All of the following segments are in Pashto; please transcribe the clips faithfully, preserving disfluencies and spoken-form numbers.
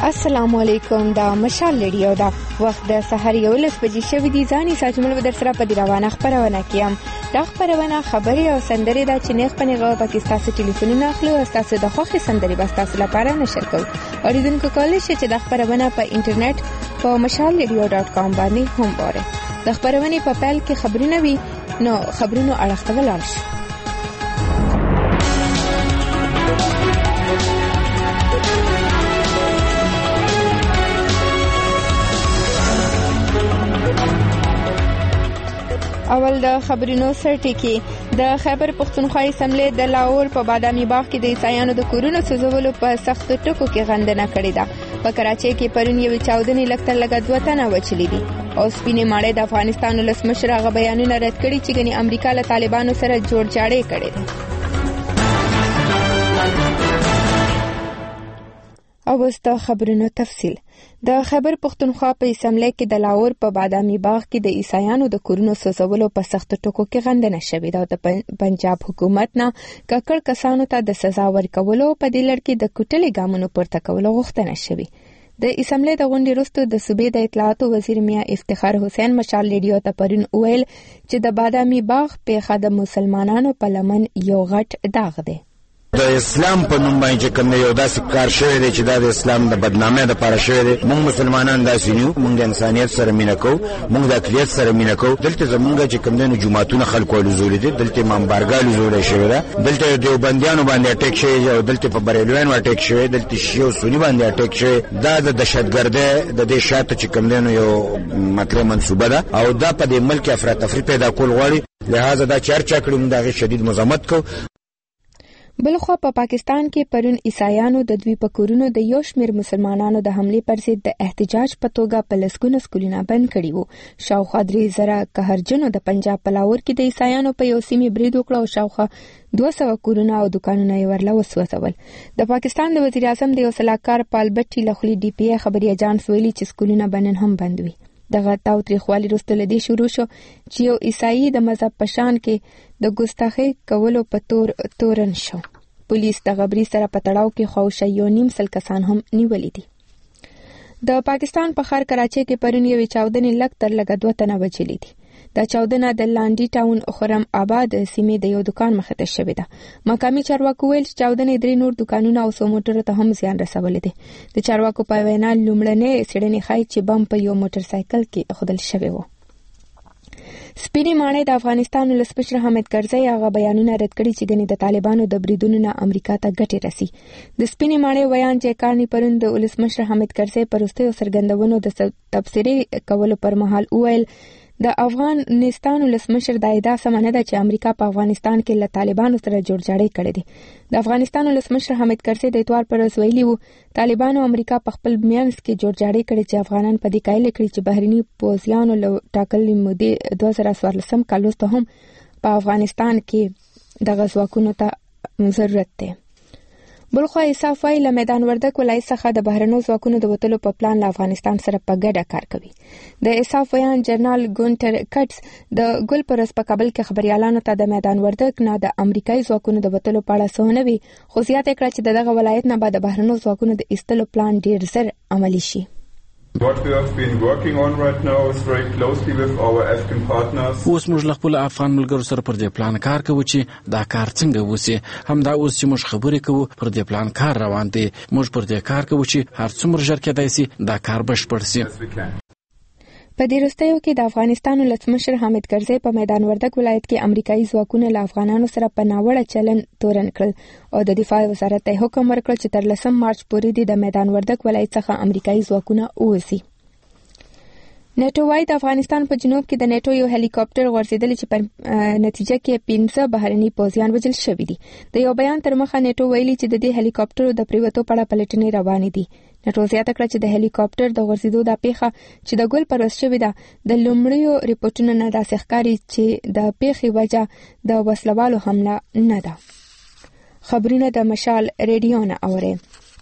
السلام علیکم. دا مشال ریډیو دا وخت د سحر یو لس بجې شوې دي. ځاني ساتمل به در سره په دی روانه خبرونه کیم. دا خبرونه خبري او سندري دا چې نه خپنه پاکستان څخه ټلیفونونه اخلو او تاسو د خوخي سندري بس تاسو لپاره نشر کوو. اوریدونکو کولای شئ چې د خبرونه په انټرنیټ په مشال ریډیو ډاټ کام باندې هم وره. د خبرونه په پیل کې خبرونه وي نو خبرونه اړه ولر شي. اول د خبرونو سرټکی د خیبر پختونخوا اسمبلی د لاهور په بادامي باغ کې د عیسایانو د کورونو سوځولو په سخت ټکو کې غندنه کړې ده. په کراچۍ کې پرون یو چاودنې لکتر لګا دوه تنه وچلې دي او سپینې ماړې د افغانستان ولسمشر هغه بیانونه رد کړي چې ګنې امریکا له طالبانو سره جوړ جاړې کړي دي. او وست خبرونو تفصیل. د خیبر پختونخوا په اسمبلی کې د لاهور په بادامي باغ کې د عیسایانو د کورونو سوځولو په سخت ټکو کې غندنه شوې ده. د پنجاب حکومت نه ککړ کسانو ته د سزا ورکولو په دې لړ کې د کوټلې ګامونو پورته کولو غوښتنه شوې. د اسمبلی د غونډې وروسته د صوبې د اطلاعات وزیر میا افتخار حسین مشال ریډیو ته پرون ویل چې د بادامي باغ پیښه د مسلمانانو په لمن یو غټ داغ دی. د اسلام په نوم باندې کوم یو داسې کار شوی دی چې د اسلام د بدنامۍ لپاره شوی دی. موږ مسلمانان داسې نیو، موږ د انسانیت سره مینه کوو، موږ د اقلیت سره مینه کوو. دلته زمونږ چې کوم دنه جماعتونه خلکو لزول دي، دلته امام بارګال لزول شوی دی، دلته دیوبندیانو باندې اٹیک شوی او دلته په بریلویانو اٹیک شوی، دلته شیعو سنی باندې اٹیک شوی. دا د دهشتګردۍ د دې شاته چې کوم دنه یو مطلب منسوبه ده او دا په دې ملک افراطفری پیدا کول غواړي. لہذا دا چرچا کړم دا غي شدید مزاحمت کو. بلخوا په پا پاکستان کې پرون عیسایانو د دوی په کورونو د یو شمېر مسلمانانو د حمله پر ضد د احتجاج په توګه په لسګونه سکولونه بند کړي وو. شاوخوا درې زره قهرجنو د پنجاب په لاهور کې د عیسایانو په یو سیمې برید وکړ او شاوخوا دوه سوه کورونه او دکانونه یې ورله وسوځول. د پاکستان د وزیر اعظم د یو سلاکار پال بټي له خولې ډي پی ای خبري اجانس ویلي چې سکولونه بنن هم بند وي. دغه تاوتریخوالي وروسته له دې شروع شو چې یو عیسائی د مذهب په شان کې د ګستاخی کولو په تور تورن شو. پولیس د غبري سره په تړاو کې خوښه یو نیم سل کسان هم نیولې دي. د پاکستان په ښار کراچۍ کې پرون یو چاودنې لکتر لګا دوه تنه وچلې دي. دا چاودنه د لاندی ټاون خرم آباد سیمې د یو دکان مخه ته شوې ده. مقامي چارواکو ویل چې چاودنې درې نور دکانونه او څو موټرو ته هم زیان رسولی دی. د چارواکو په وینا لومړنۍ څېړنې ښایي چې بم په یو موټر سایکل کې ایښودل شوی و. سپینې ماڼۍ د افغانستان ولسمشر حامد کرزي هغه بیانونه رد کړي چې ګنې د طالبانو د بریدونو نه امریکا ته ګټې رسي. د سپینې ماڼۍ ویان چې کارني پرون د ولسمشر حامد کرزي پر وروستیو څرګندونو د تبصرې کولو پر مهال وویل د افغانستان ولسمشر دا ادعا سمه نه ده چې امریکا په افغانستان کې له طالبانو سره جوړ جاړی کړی دی. د افغانستان ولسمشر حامد کرزي د اتوار پر ورځ ویلي وو طالبانو امریکا په خپل منځ کې جوړ جاړی کړی چې افغانان په دې قایل کړي چې بهرني پوځیانو له ټاکلې مودې دوه زره څوارلسم کال وروسته هم په افغانستان کې د غزواکونو ته ضرورت دی. بلخوا انصاف وايي له میدان وردګ ولایت څخه د بهرنیو ځواکونو د وتلو په پلان له افغانستان سره په ګډه کار کوي. د انصاف ویان جنرال ګونټر کټس د ګل پرس په کابل کې خبريالانو ته د میدان وردګ نه د امریکایي ځواکونو د وتلو په اړه څه نه وی، خو زیاته کړه چې دغه ولایت نه بعد د بهرنیو ځواکونو د ایستلو پلان ډیر زر عملی شي. What we have been working on right now is very closely with our Afghan partners. اوس موږ له خپل افغان ملګرو سره پر دې پلان کار کوو چې دا کار څنګه وسی. هم دا اوس چې موږ خبرې کوو پر دې پلان کار روان دی. موږ پر دې کار کوو چې هر څومره ژر کېدای شي دا کار بشپړ شي. په دې وروستیو کې د افغانستان ولسمشر حامد کرزي په میدان وردګ ولایت کې امریکایي ځواکونه له افغانانو سره په ناوړه چلن تورن کړل او د دفاع وزارت ته حکم ورکړ چې تر لسم مارچ پورې د میدان وردګ ولایت څخه امریکایي ځواکونه ووځي. نیټو وايي د افغانستان په جنوب کې د نیټو یو هلیکاپټر غورځېدلی چې په نتیجه کې پنځه بهرني پوځیان وژل شوي دي. د یو بیان تر مخه نیټو ویلي چې د دې هلیکاپټرو د پریوتو په اړه پلټنې روانې دي. نیټو زیاته کړه چې د هلیکاپټر د غورځېدو د پیښه چې د ګل پر ورځ شوې ده د لومړیو ریپورتونو نه داسې ښکاري چې د پیښې وجه د وسلوالو حمله نه ده. خبرونه د مشال ریډیو نه اورئ.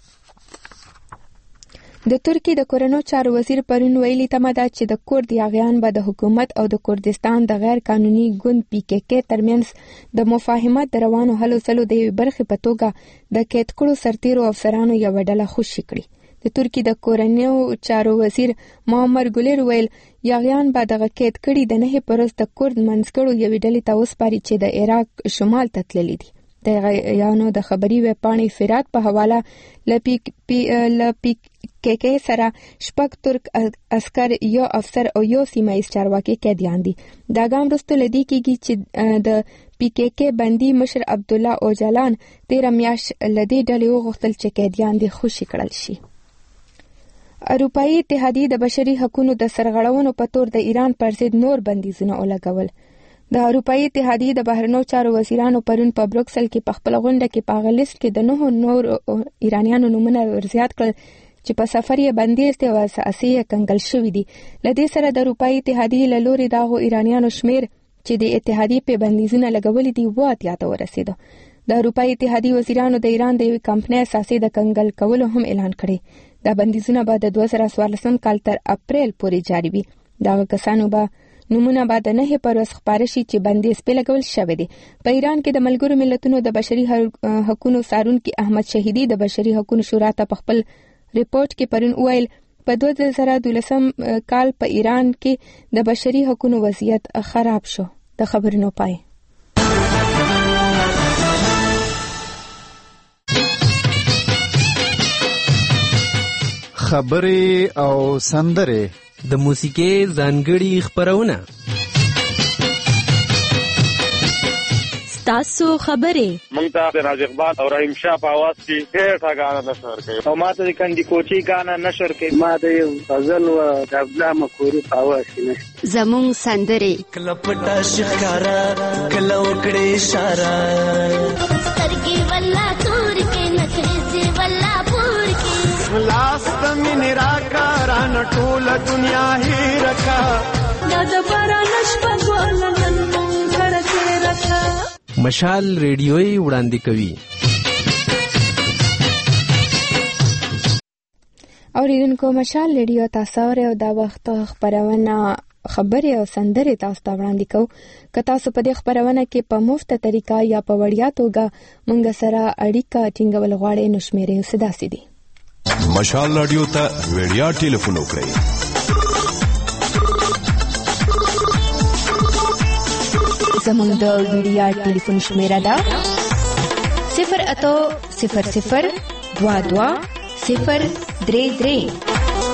د ترکی د کورنو چارو وزیر پرون ویلي تمه ده چې د کورد یاغیان به د حکومت او د کردستان د غیر قانوني ګوند پی کې کې ترمنځ د مفاهمت د روانو هلو ځلو د یوې برخې په توګه د قید کړو سرتیرو افسرانو یوه ډله خوشي کړي. د ترکی د کورنیو چارو وزیر معمر ګولیر ویل یاغیان به دغه کېد کړي د نه پرست د کورد منځګړو یوې ډلې ته وسپاري چې د عراق شمال ته تللي دي. د یانو د خبري ویبپاڼې فرات په حواله لپی لپی کې کې سره شپږ ترک عسكر یو افسر او یو سیمایي چارواکي قیدیان دي. دا ګام وروسته لدی کېږي چې د پی کې کې بندي مشر عبد الله اوجلان تیر میاش لدی ډلې وغوښتل چې قیدیان دي خوشي کړل شي. اروپאי اتحادیه د بشري حقوقو د سرغړونو په تور د ایران پر ضد نور بندیزونه ولګول. د اروپאי اتحادیه د بهرنیو چارو وزیرانو پرون په بروکسل کې په خپل غونډه کې په هغه لیست کې د نهو نور ایرانیانو نومونه ورزیات کړل چې په سفر یې بندیز دي او اساسي کنګل شوی دي. لدې سره د اروپאי اتحادیه له لوري دغه ایرانیانو شمیر چې د اتحادیه په بندیزونه لګولې دي و اتیا ته ورسېده. د اروپאי اتحادیه وزیرانو د ایران د یوې کمپنۍ اساسي د کنګل کولو هم اعلان کړی. دا بندیزونه به د دوه زره څوارلسم کال تر اپریل پورې جاری وي. دا کسانو به نمونه بعد نه پروس خبرشي چې بندیز په لګول شوې دي. په ایران کې د ملګرو ملتونو د بشري حقوقو سارونکي احمد شهیدی د بشري حقوقو شورا ته په خپل ریپورت کې پرون ویل په دوه زره دولسم کال په ایران کې د بشري حقوقو وضعیت خراب شو. د خبرونو پای خبرې او سندره د موسیقي ځانګړي خبرونه تاسو خبرې مونږ ته راز اقبال او رحیم شاه په आवाज کې ډېر غاڼه نشر کوي او ماته د کندي کوچی غاڼه نشر کوي. ما د یو غزل او د عبدالله مکوري په आवाज کې نشر زمون سندري کلپټا شکارا کلو کړي اشاره سترګي ولا تور کې نخري ولا پور کې لاس من راکاران ټول دنیا هي رکھا دا د بارانش په ګولن غړ کې رکھا. مشال ریډیوي وړاندې کوي. اوریدونکو مشال ریډیو تاسو او دا وخت خبرونه خبرې او سندرې تاسو ته وړاندې کوو. که تاسو په دې خبرونه کې په مفته طریقه یا په وړیا توګه مونږ سره اړیکه ټینګول غواړئ نو شمیرې صدا سي دي. مشال رادیو ته ویډیا ټلیفون وکړئ. زموږ د ویډیا ټلیفون شمیره ده صفر اتو صفر صفر دوا دوا صفر درې درې.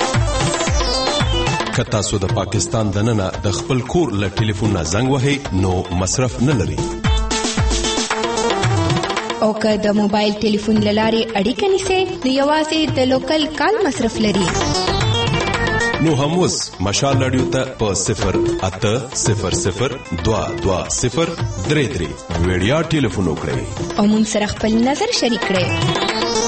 که تاسو د پاکستان دننه د خپل کور له ټلیفون نه زنګ وهئ نو مصرف نه لري. او که د موبایل ټلیفون لارې اړیکه نیسئ نو یوازې د لوکل کال مصرف لري. نو هم اوس مشال رادیو ته په صفر اته صفر صفر دوا دوا صفر درې درې ویډیا ټلیفون وکړئ او مون سره خپل نظر شریک کړئ.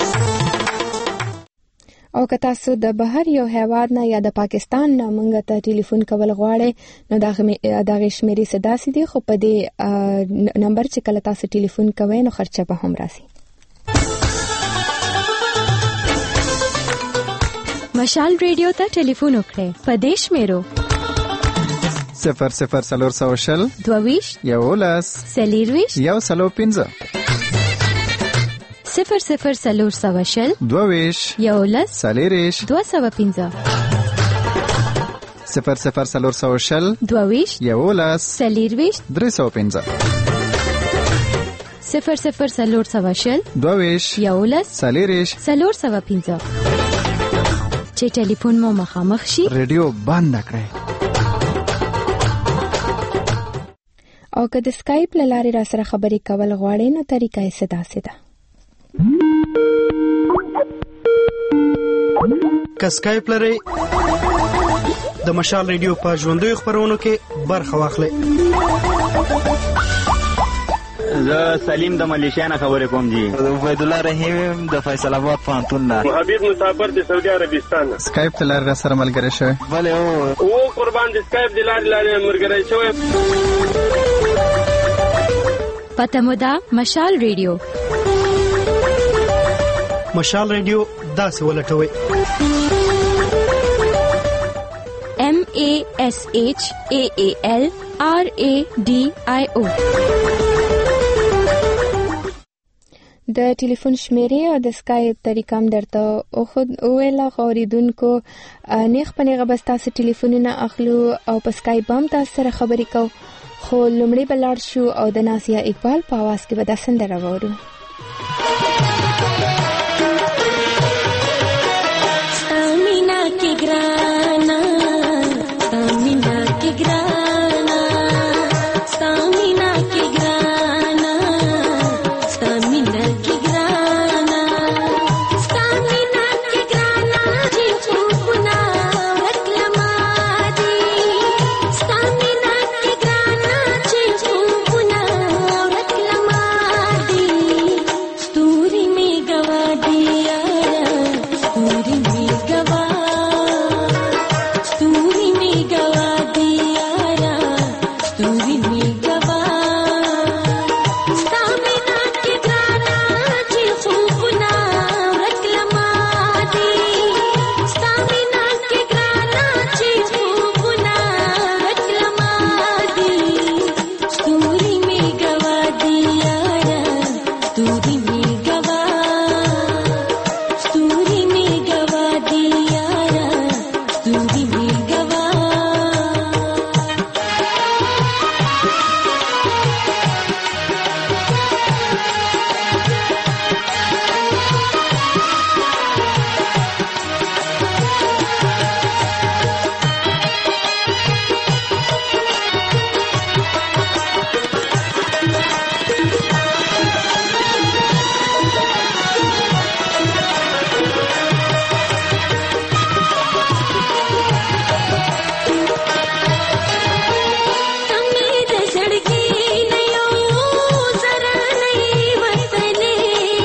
او که تاسو د بهر یو هیواد نه یا د پاکستان نه مونږ ته ټلیفون کول غواړئ نو دا غي شمیرې صدا سي دي خو په دې نمبر چې کله تاسو ټلیفون کوئ نو خرچه به هم راسي. مشال ریډیو ته ټلیفون وکړئ په دې شمیرو صفر صفر سلور سو شل دوویش یولس سلیرویش یو سلو پنځه صفر صفر سلور سو شل دوویش یولس سلیریش دو سو پنځه صفر صفر سلور سو شل دوویش یولس سلیرویش درې سو پنځه صفر صفر سلور سو شل دوویش یولس سلیریش سلور سو پنځه. چې ټلیفون مو مخامخ شي ریډیو بند کړئ. او که د سکایپ لارې را سره خبرې کول غواړئ نو طریقه یې صدا سي ده. که سکایپ لرئ د مشال ریډیو په ژوندوي خبرونو کې برخه واخلئ. زه سلیم د ملیشیا نه خبرې کوم جی. عبید الله رحیم د فیصل آباد پوهنتون نه. حبیب مسافر د سعودي عربستان نه. سکایپ لاره سره ملګری شوی. بله او او قربان د سکایپ د لارې لارې ملګری شوی. پته مو ده مشال ریډیو. مشال ریډیو داسې ولټوئ M A S H A A L R A D I O. د ټلیفون شمیرې او د سکایپ طریقه هم درته او خود اوله غوریدونکو نیخ په نیغه بس تاسو ټلیفونونه اخلو او په سکایپ هم تاسو سره خبرې کوو خو لومړی بلار شو او د نازیه اقبال په आवाज کې به د سندره وورو سامینا کی گرانا سامینا کی گرانا سامینا کی گرانا سامینا کی گرانا سامینا کی گرانا جی چوپنا رکلما دی سامینا کی گرانا جی چوپنا رکلما دی ستوری می گوا دیا ستوری می گوا ستوری می گوا دیا ستوری می گوا سامینا کی گرانا جی خوبنا رکلما دی سامینا کی گرانا جی خوبنا رکلما دی ستوری می گوا دیا ستوری می گوا ستوری می گوا دیا ستوری می گوا امید زړګي نه یو زره نه وتلې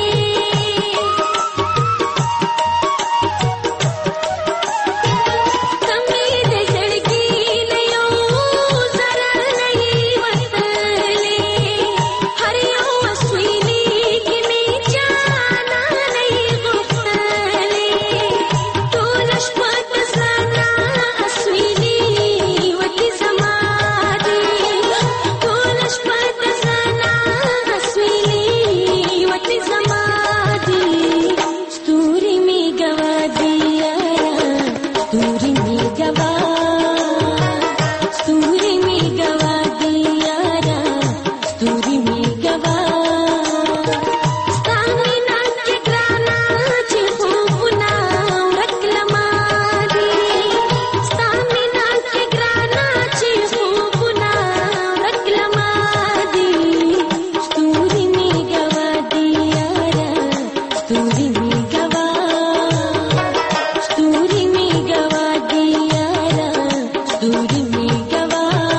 امید زړګي نه یو زره نه وتلې هر یو وسویلی کې می جانا نه غوښتلې ټول شپه د زړه اسویلی وتی زما دی ټول شپه د زړه اسویلی وتی زما دی ستوري می گوا دیا ستوري می گوا ستوري می گوا دیا ستوري می گوا سامینا کی گرانا چې خوبنا رکلما دی سامینا کی گرانا چې خوبنا رکلما دی ستوري می گوا دیا ستوري می گوا ستوري می گوا دیا ستوري می گوا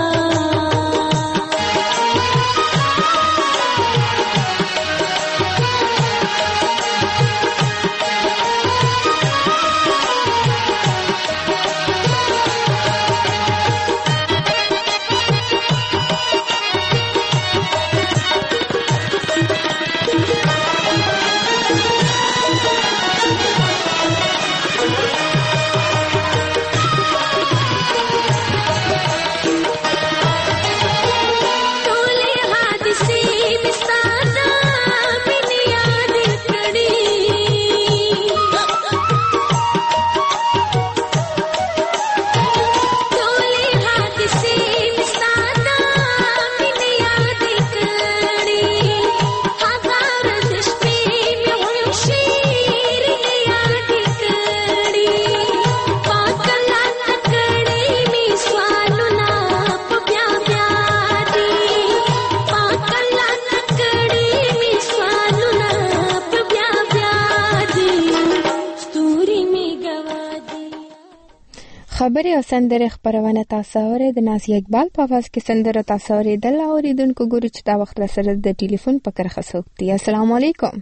ټولې حادثې مې ستا د مینې یاد کړې ټولې حادثې مې ستا د مینې یاد کړې هغه ورځ شپې مې هم شیرینې یاد کړې پاک الله کړې مې سوالونه په بیا بیا دي پاک الله کړې مې سوالونه په بیا بیا دي ستوري مې گوا دي خبرې او سندرې خبرونه تاسو اورئ د نازیه اقبال په आवाज کې سندره تاسو اورئ د اوریدونکو ګورو چې دا وخت را سره د ټلیفون په کرخه سوکتي السلام علیکم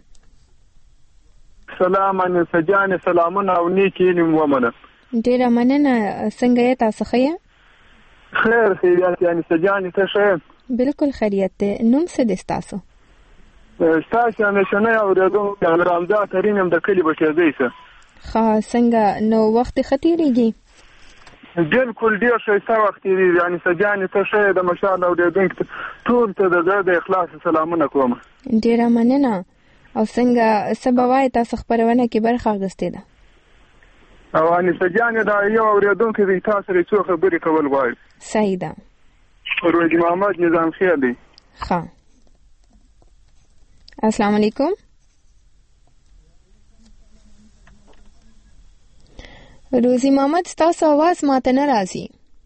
سلام ان سجان سلامونه او نیکی نیم ومنه ډیره مننه څنګه یې تاسو ښه خیر خیریت یعنی سجان ته ښه بالکل خیریت ده نوم څه دي تاسو تاسو همیشه نه اوریدونکو رمضان کریم هم د کلی بچی دی څه خا څنګه نو وخت ختیریږي بالکل ډیر ښه وخت دی یعنی سجان ته ښه د مشال اوریدونکو ټول ته د اخلاص سلامونه کوم ډیره مننه او څنګه سبوای تاسو خبرونه کې برخه اخیستې ده؟ او ان سجانه دا یو اوریدونکو د تاسو سره څو خبرې کول غواړي. صحیح ده. روزي محمد نظام خیر دی. ها السلام علیکم. روزي محمد تاسو आवाज ماته نه راځي.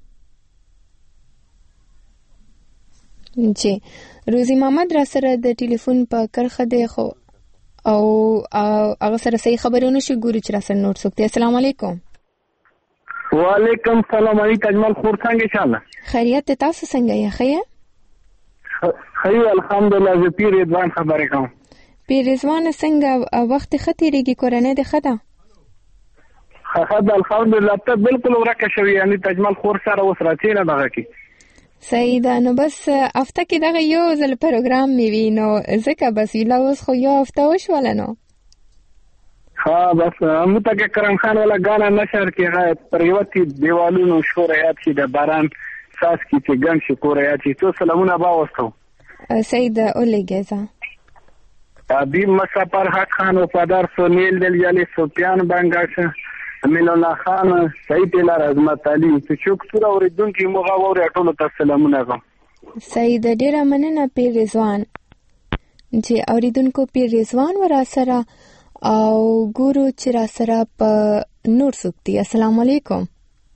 جی روزي محمد را سره د ټلیفون په کرخه دی خو او هغه سره صحیح خبرونه شي ګوري چې را سره نوٹ سکتے. السلام علیکم. وعلیکم السلام. علیکم اجمل خور څنګه ان شاء الله خیریت تاسو څنګه یې؟ خیر خیر الحمدلله. زه پیر رضوان خبرې کوم. پیر رضوان څنګه وخت خطرېږي کورنۍ د خدا؟ خدا الحمدلله ته بالکل ورکه شوی یعنی تجمل خور سره اوس راځي نه دغه کی. صحیح ده. نو بس هفته کې دغه یو ځل پروګرام میوي نو ځکه بس یلا اوس خو یو هفته وشول نو. ها بس متګ کرم خان ولا غانا نشر کې پریوتی دیوالونو شورایات چې د باران ساس کې چې ګن شي کورایات چې تو سلامونه با وستو. صحیح ده اولګیزا. ابي مسافر حق خان وفادار سونیل دل یالي سفیان بنگاش میلونا خان سعید لار عظمت علي چې څوک سره اوریدونکو موږ اوري ټول ته سلامونه کوم. صحیح ده. ډیره مننه پیر رضوان چې اوریدونکو پیر رضوان ورا سره او ګورو چې را سره په نور سکتی. السلام علیکم.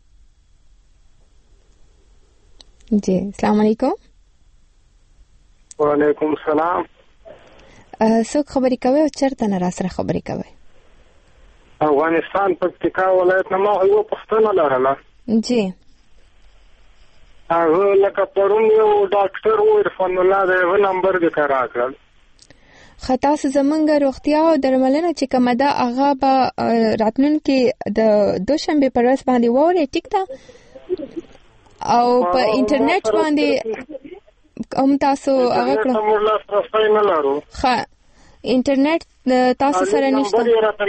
جی السلام علیکم. وعلیکم السلام. څوک خبرې کوي او چرته نه را سره خبرې کوي؟ افغانستان پکتیکا ولایت نه ما یو پښتنه لرله. جی هغه لکه پرون یو ډاکټر و عرفان الله د نمبر دې کرا کړل. خطا زمونږ روغتیا او درملنه چې کومه ده هغه به راتلونکي د دوشنبه پر ورځ باندې ووري ټیک ده او په انټرنیټ باندې کوم تاسو هغه کړو. ښه انټرنیټ تاسو سره نشته.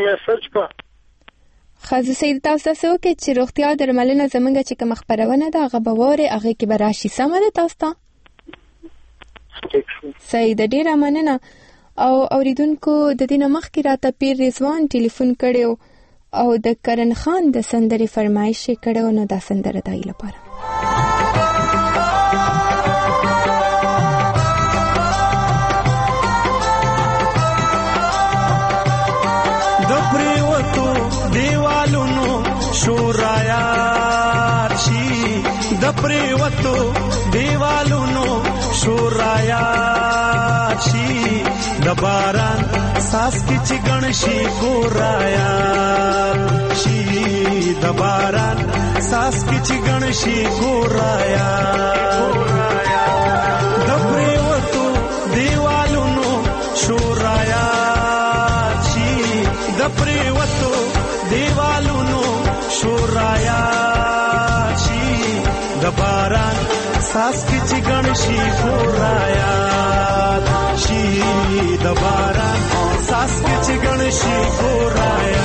خازه سید تاسو تاسو کې چې روغتیا درملنه زمونږ چې کوم خبرونه ده هغه به ووري هغه کې به راشي. سم ده تاسو ته؟ سید ډیره مننه. او اوریدونکو د دینه مخکې راته پیر رضوان ټلیفون کړو او د کرن خان د سندرې فرمایش کړو نو دا سندره دای لپاره. د پریوتو دیوالونو شورایات شي د پریوتو دیوالونو شورایات شي د باران ساس کی چګن شي ګورایا شي د باران ساس کی چګن شي ګورایا د پریوتو دیوالونو شورایا شي د پریوتو دیوالونو شورایا شي د باران ساس کی چګن شي ګورایا شي د باران ساس کی چګن شي ګورایا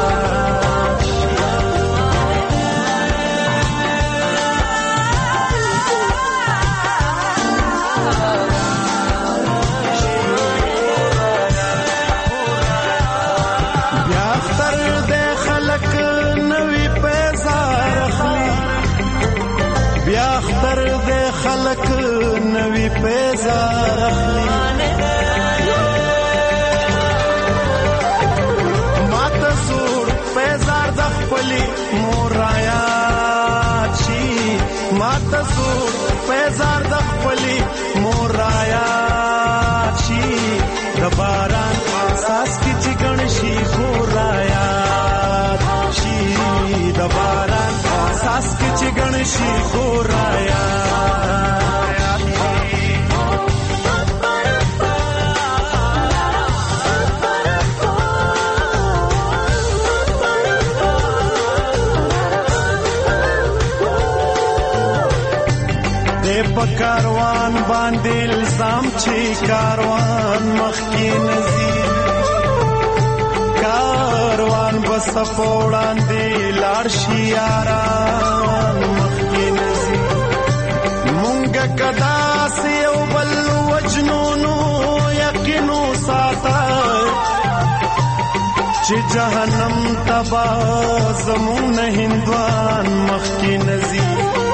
خلق نوی پیزار اخلی ماتا زور پیزار دخپلی مورایات شی ماتا زور پیزار دخپلی مورایات شی دباران ساس کی چگن شی گورایات شی دباران ساس کی چگن شی گورایات کاروان باندې الزام چې کاروان مخکې نزي کاروان بس پوړان دی لار شي یاران مخکې نزي مونږ کدا سیو بل وجنونو یقینو ساته چې جهنم تبا زمون هندوان مخکی نزی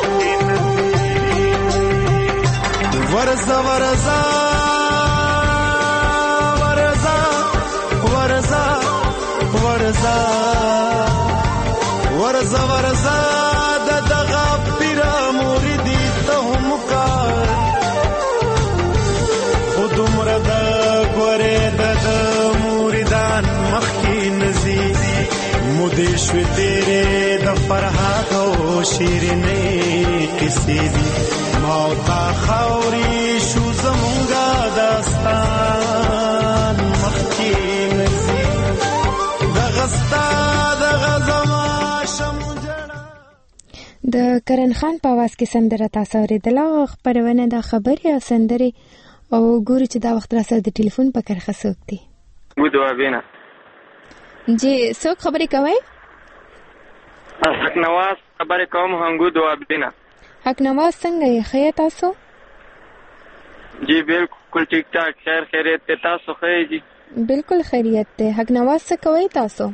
ورزا ورزا ورزا ورزا ورزا ورزا ورزا د دغه پیرا موریدی ته هم کار خود مرد ګوره د موریدان مخکی نزی مودې شوې تیرې د فرحات او شیرینې کیسې دي موتا خاوري شو زمونږه داستان مخکی نزی دغه ستا دغه زما شمجړه د کرن خان په आवाज کې سندره تاسو اوریدله خبرونه د خبري او سندري او ګوري چې دا وخت را سره د ټلیفون په کرخه څوک دی ګودو ابینا جی څوک خبرې کوي حق نواز خبرې کوم هنګو دو ابینا حق نواز څنګه یې خیر تاسو جی بالکل ٹھیک ٹھاک خیر خیریت ته تاسو خیر جی بالکل خیریت ته حق نواز څه کوي تاسو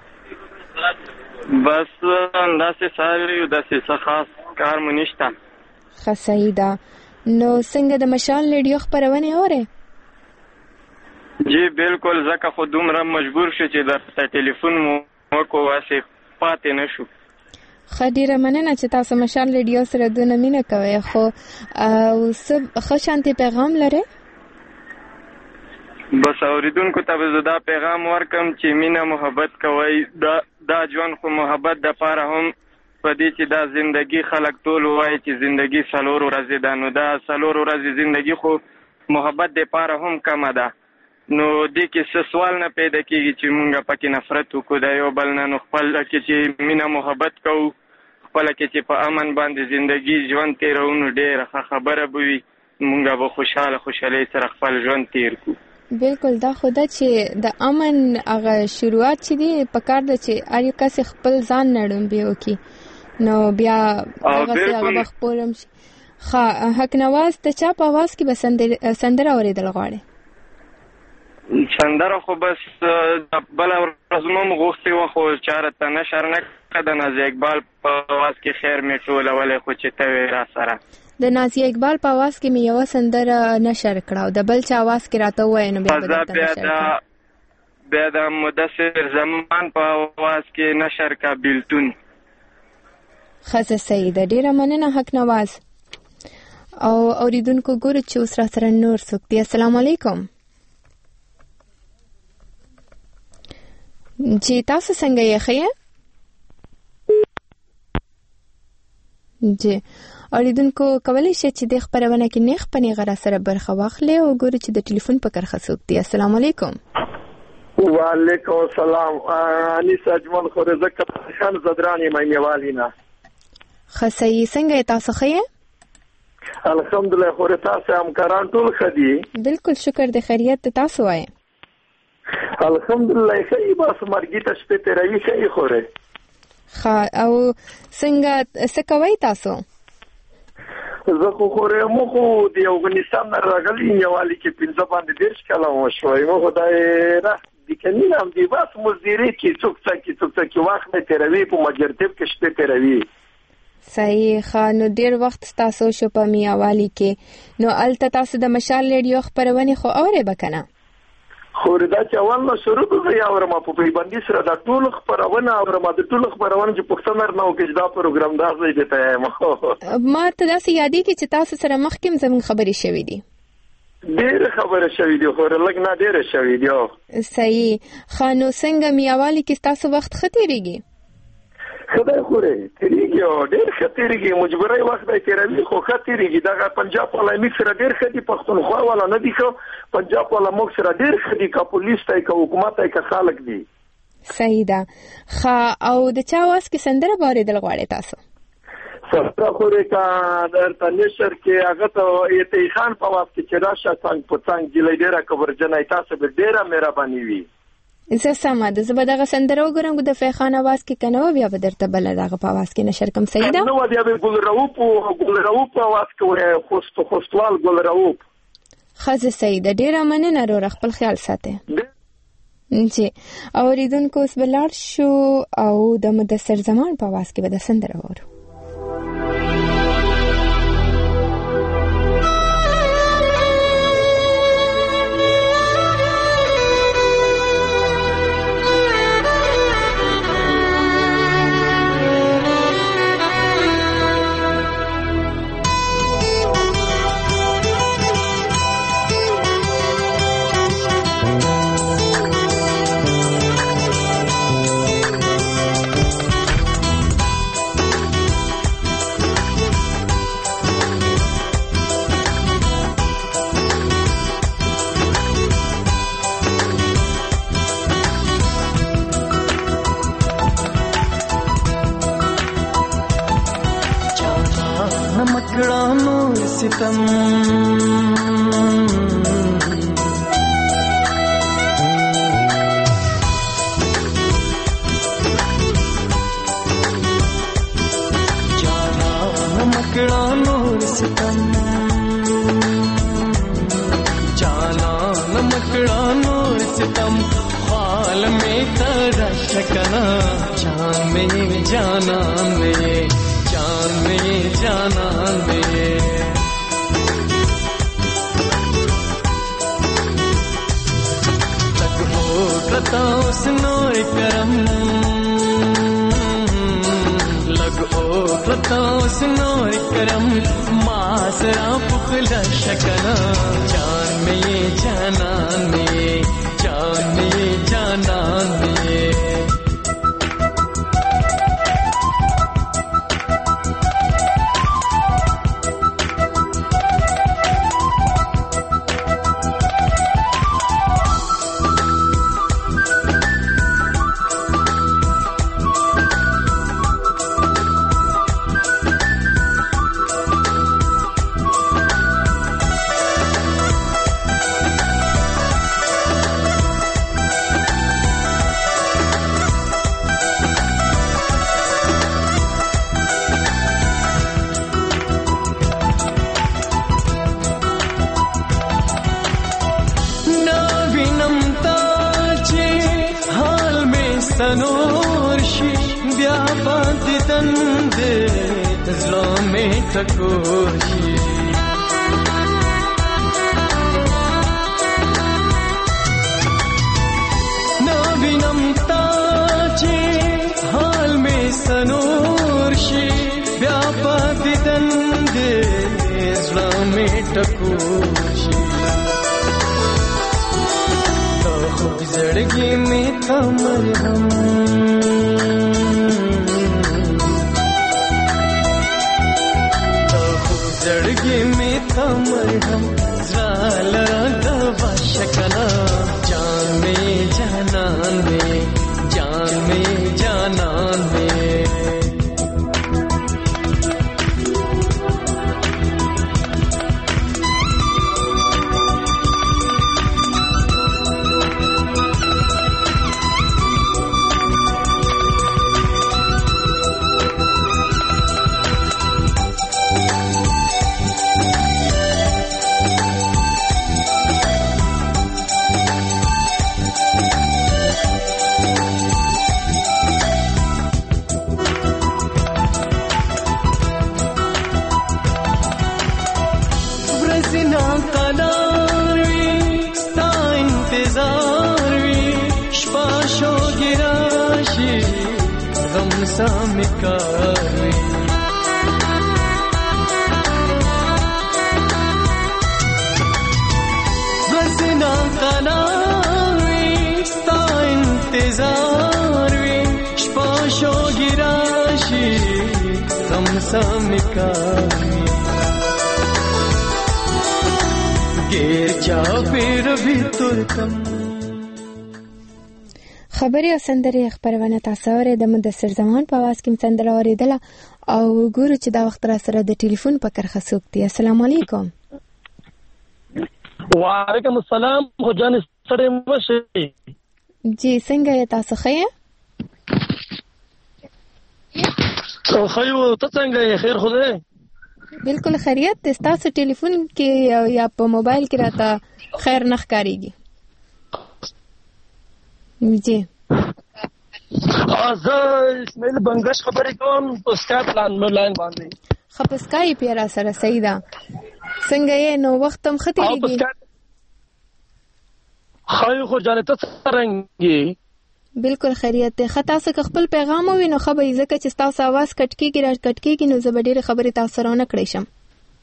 بس انداسه ساري داسې څه خاص کار مونږ خسیدا نو څنګه د مشال ریډیو خبرونه اوري جی بالکل زکه خو دومره مجبور شو چې د ټلیفون مو کو واسه پاتې نشو خډیره مننه چې تاسو مشال ریډیو سره دونه مینه کوي خو او سب خوشانتي پیغام لري بس اوریدونکو ته زدا پیغام ورکم چې مینه محبت کوي دا دا ژوند خو محبت د پاره هم پدې چې دا زندگی خلق ټول وای چې زندگی سلور ورځې ده نو دا سلور ورځې زندگی خو محبت د پاره هم کم ده نو دې کې څه سوال نه پیدا کیږي چې مونږه پکې نفرت وکړو دا یو بل نه خپل کې چې مینه محبت کوو خپل کې چې په امن باندې زندگی ژوند تیرونو ډېر خبره بوي مونږه به خوشاله خوشاله سره خپل ژوند تیر کو بالکل دا خدا چې د امن هغه شروعات چې دی په کار د چې اړ کس خپل ځان نړم بیو کی نو بیا هغه هغه خپلم خا حق نواز ته چا په आवाज کې بسندر سندره اوریدل غواړي سندره خو بس بل ورځمم غوښتي و خو چارته نشر نه کده نازي اقبال په आवाज کې خیر می ټول ولې خو چې ته را سره د نازي اقبال په आवाज کې مې یو سندره نشر کړو د بل چا आवाज کې راته وای نو بیا به نشر بیا د مدثر زمان په आवाज کې نشر کا بلتون خزه سید ډیره مننه حق نواز او اوریدونکو ګورو چې اوس را سره نور څوک دی السلام علیکم جی تاسو څنګه یې خیر جی اوریدونکو کولی شي چې د خبرونه کې نه خپنی غره سره برخه واخلي او ګوري چې د ټلیفون په کرخه څوک دی السلام علیکم وعلیکم السلام انیس اجمل خورزه خان زدرانی مېوالینا خصي څنګه تاسو خیر الحمدلله خور تاسو همکاران ټول خدي بالکل شکر د خیریت تاسو وای الحمدلله خی بس مرګی ته شپه تیرې خی خوره خا او څنګه څه کوي تاسو زه خو خوره مو خو د افغانستان راغلی نیوالی کې پنځه باندې ډیر کله مو شوې مو خدای را د کینام دی بس مزدوري کې څوک څوک څوک څوک وخت تیروي په مجرتب کې شپه تیروي صحیح خانو ډیر وخت تاسو شو په میاوالی کې نو الته تاسو د مشال ریډیو خبرونه خو اوره بکنه خوردا چې اول نو شروع کوي اورم په پیبندي سره د ټول خبرونه اورم د ټول خبرونه چې پښتنر نو کې دا پروګرام دا ځای دی ته ما ته دا سیادي کې چې تاسو سره مخکیم زمون خبري شوې دي ډېر خبره شوې دي خو لږ نه ډېر شوې دي صحیح خانو څنګه میاوالی کې تاسو وخت ختیریږي خدای خوره تیریږي او ډېر ختیریږي مجبورای وخت دی تیروي خو ختیریږي دا پنجاب ولا میک سره ډېر خدي پښتونخوا ولا نه دي خو پنجاب ولا موږ سره ډېر خدي کا پولیس ته کا حکومت ته کا خلک دي صحیح ده خا او د چا واس کې سندره بارې دل غواړي تاسو سره خوره کا درته نشر کې هغه ته ایتی خان په واس کې چې راشه څنګه په څنګه جلې ډېره کبر جنای تاسو به ډېره مهرباني وي زه سم ده زه به دغه سندره وګورم د فیخان आवाज کې کنه بیا به درته بل دغه په आवाज کې نشر کوم صحیح ده نو بیا به ګل راوپ ګل راوپ आवाज کوي خوست خوستوال ګل راوپ خزه سید ډیره مننه رو خپل خیال ساته جی اوریدونکو اوس بلار شو او د مدثر زمان په आवाज کې به د سندره وورو. ستم جانا نمکڑا نور ستم جانا نمکڑا نور ستم خال میں ترا شکنا جان میں جانا میں جان میں جانا میں لگو سنو کرم لگو لتاؤ سنو کرم ماسرا پخلا شکنا جان میں جانا میں جان میں جانا میں سنورشی بیا باندې دندې زلمه ټکوشي نو وینم تا چې حال می سنورشی بیا باندې دندې زلمه ټکوشي خوب زړګي می تمر هم خوب زړګي می تمر هم زال د واشکنا جان می جانان می جان می جانان می سامکاری وزنا قناوی ستا انتظار وی شپاشو گراشی غم سامکاری گیر چا پیر بھی ترکم خبري او سندري خبرونه تاسو اورئ د مدثر زمان په आवाज کې سندره اوریدله او ګورو چې دا وخت را سره د ټلیفون په کرخه څوک دی. السلام علیکم. وعلیکم السلام. خو جان سره مشه جی څنګه یې تاسو ښه او خیو ته څنګه یې خیر خو دې بالکل خیریت دی. تاسو ټلیفون کې یا په موبایل کې راته خیر نه ښکاریږي. جی زه اسماعیل بنگش خبرې کوم په سکایپ لاین باندې. ښه په سکایپ یې را سره صحیح ده. څنګه یې نو وخت هم ښه تېرېږي؟ ښه یو خو جانې ته څرنګه؟ بالکل خیریت دی. ښه تاسو که خپل پیغام ووي نو ښه به وي، ځکه چې ستاسو اواز کټ کېږي را کټ کېږي نو زه به ډېرې خبرې تاسو سره ونه کړی شم.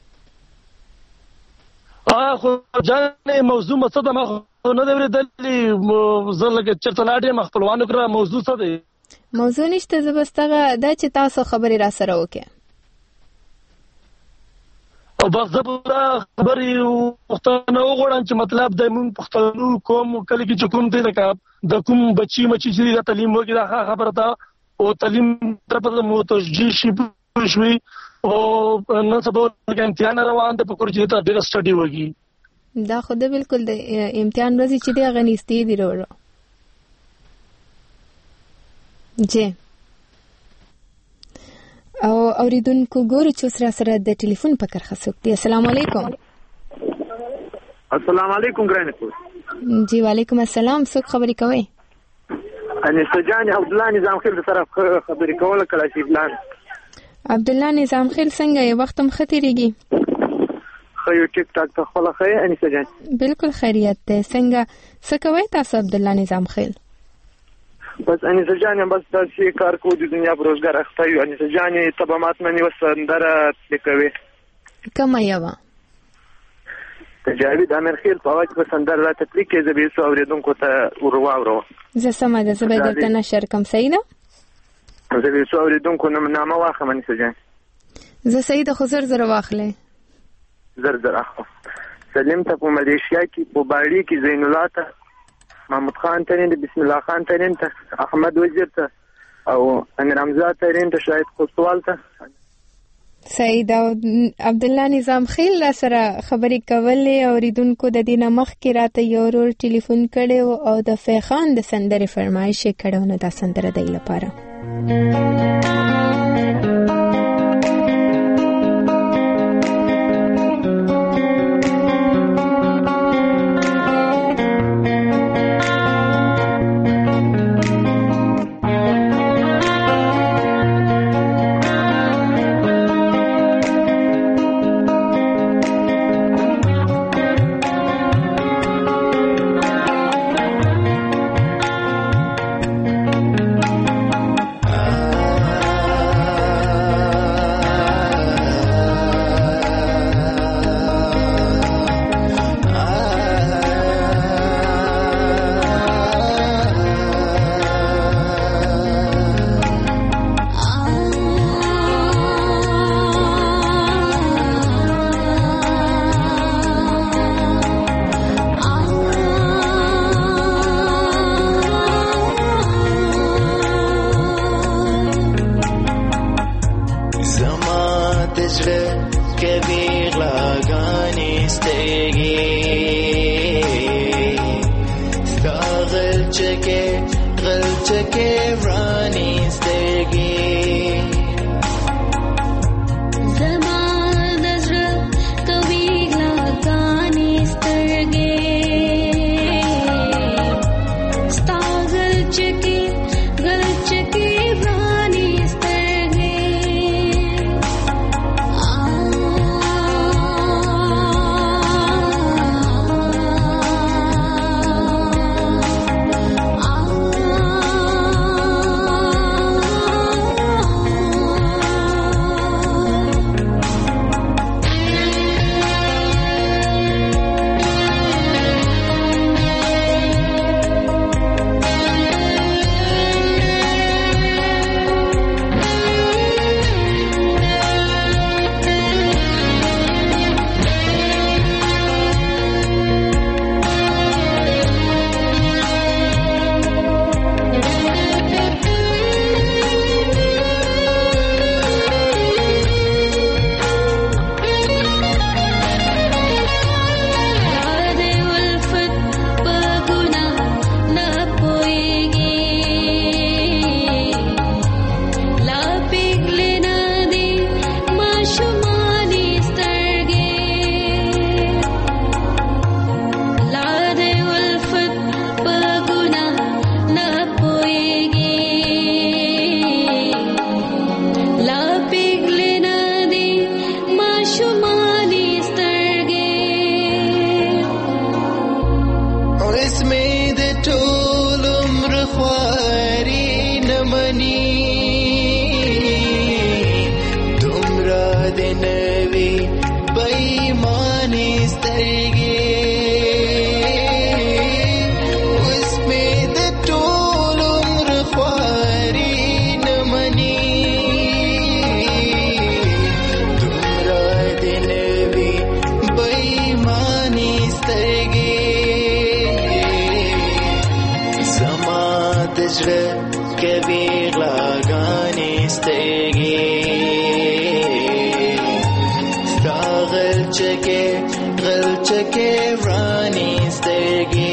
خو جانې موضوع څه ده؟ ما خو نه دی اورېدلې، زه لږ چېرته لاړ یم خپلوانو کره. موضوع څه دی؟ موضوع نشته، زه بس دغه ده چې تاسو خبرې را سره وکړئ او بس زه به دا خبرې پوښتنه وغواړم چې مطلب د مونږ پښتنو کوم کلي کې چې کوم دی لکه د کوم بچي مچي چې دا تعلیم وکړي دا ښه خبره ده او تعلیم طرفه ته متوجه شي پوه شوي او نن سبا امتحان روان دی په کور چې ته ډېره سټډي وکړي. دا خو ده بالکل د امتحان ورځې چې دی هغه نږدې دي وروړو. جی او اوریدونکو ګورو چې اوس را سره د ټلیفون په کرښه څوک دی. السلام علیکم. السلام علیکم ګرانه پور. جی وعلیکم السلام. څوک خبرې کوي؟ انیسه جان عبدالله نظام خیل سره خبرې کوله کله چې بلان. عبدالله نظام خیل څنګه یې؟ وخت هم ښه تېرېږي؟ خو یو ټیک ټاک ته خپله ښه یې انیسه جان؟ بالکل خیریت دی. څنګه څه کوئ تاسو عبدالله نظام خیل؟ بس انیسه جان بس داسې کار کوو د دنیا په روزګار اخته یو. انیسه جان ته به مات نه نیوه سندره پرې کوې؟ کومه یوه؟ د جاوید امیرخیل په اواز به سندره راته پرې کړې، زه به یې څو اورېدونکو ته ور واوروم. زه سمه ده، زه به یې درته نشر کړم. صحیح ده؟ زه به یې څو اورېدونکو نامه واخلم انیسه جان. زه صحیح ده خو زر زر واخلئ. زر زر اخلم. سلیم ته په ملیشیا کې په باړي کې زین الله ته، محمود خان ترین ته، بسم الله خان ترین ته، احمد وزیر ته او امیر حمزه ترین ته، شاهد خوشوال ته. صحیح ده. عبدالله نظام خیل را سره خبرې کولې. اوریدونکو د دې نه مخکې راته یو ورور ټلیفون کړی او د فیخان د سندرې فرمایش یې کړی، نو دا سندره دی لپاره. خواري نمني دومره د نوي بېمانې سترګې اوس مې د ټول عمر خواري نمني دومره د نوي بېمانې سترګې زما د زړه کوي غلاګانې سترګې ستا غلچکې غلچکې ورانې سترګې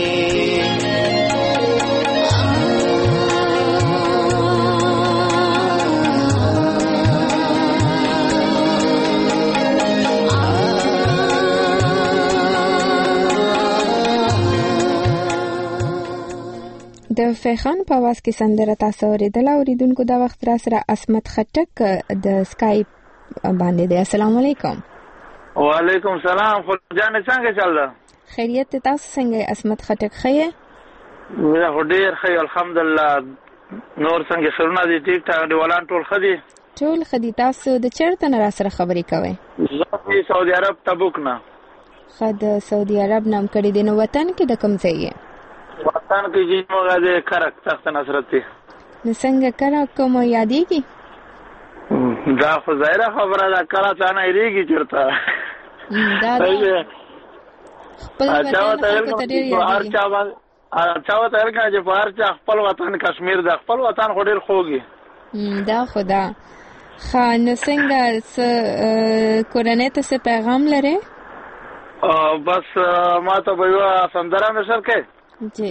د فیخان په आवाज کې سندره تاسو اوریدل اوریدونکو دا وخت را سره اسمت خټک د سکایپ باندې دی. السلام علیکم. وعلیکم سلام. خو جان څنګه چل ده؟ خیریت تاسو څنګه اسمت خټک خیه؟ زه خو ډیر خی الحمدلله. نور څنګه شرونه دي ټیک ټاک دی ولان ټول خدي؟ ټول خدي. تاسو د چیرته نه را سره خبرې کوئ؟ زه سعودي عرب تبوک نه. خد سعودي عرب نام کړی دی. نو وطن کې د کوم ځای یې؟ وطن کې چې موږ د کرک تخت نصرت دی. نو څنګه کرک کوم یادېږي؟ دا خو ظاهره خبره ده کله څه نه هېرېږي چېرته دا خپل وطن خلکو ته ډېر یادېږي. چا ورته ویل که چې په هر چا خپل وطن کشمیر ده. خپل وطن خو ډېر خوږ وي. دا خو ده. ښه نو څنګه څه کورنۍ ته څه پیغام لرې؟ بس ما ته به یوه سندره نشر کوې جی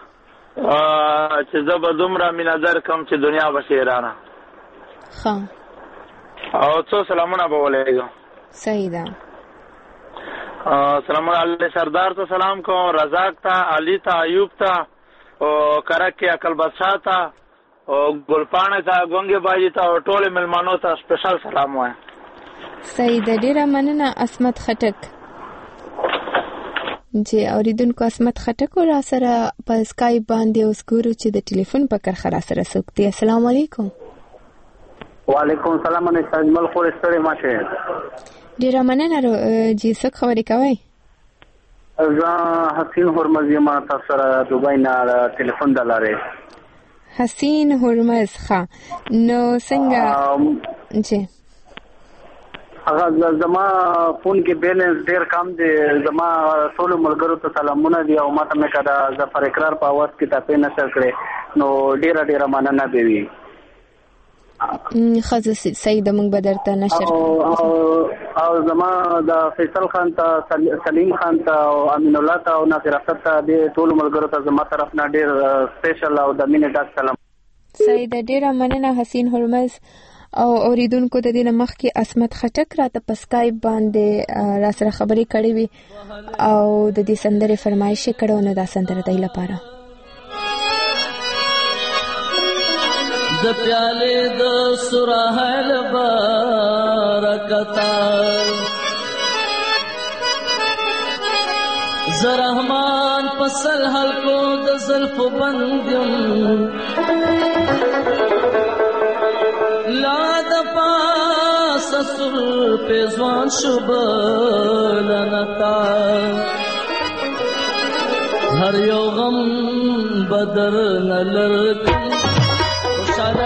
چې زه به دومره مینه درکړم چې دنیا به شي حیرانه. ښه او څو سلامونه به ولېږم. صحیح ده. سلامونه علي سردار ته سلام کوم، رزاق ته، علي ته، ایوب ته، او کرک کې عقل بادشاه ته، او ګلپاڼې ته، ګونګې باجي ته، او ټولې مېلمانو ته سپیشل سلام وایم. صحیح ده. ډېره مننه اسمت خټک. جی اوریدونکو اسمت خټک را سره په سکایپ باندې اوس ګورو چې د ټلیفون په کرخه را سره څوک دی. السلام علیکم. وعلیکم السلام. انا اجمل خور ستړی ماشه. ډیره مننه. جی څه خبرې کوي؟ زه حسین هرمز یم. تاسو سره دوبای نه ټلیفون دلاره. حسین هرمز. ښه نو څنګه؟ جی هغه زما فون کې بیلنس ډیر کم دی. زما ټول ملګرو ته سلامونه دي او ماته مې کړه ظفر اقرار په आवाज کې تاسو نشر کړې نو ډیر ډیر مننه دی وی. خزه سید موږ بدرته نشر او او زما د فیصل خان ته سلیم خان ته او امین الله ته او ناصر افت ته د ټول ملګرو ته زما طرف نه ډیر سپیشل او د مینې ډاک سلام. سید ډیر مننه حسین هرمز. او اوریدونکو د دې مخکې اسمت خټک راته په سکایپ باندې را سره خبرې کړې وي او د دې سندرې فرمایش کړو نو دا سندره د لپاره د پیاله د سراهل برکتا زرحمان پسل حلقو د زلف بندم لا د پاس سر پیزوان شبلنتا هر یو غم بدر نلرکم خوشاله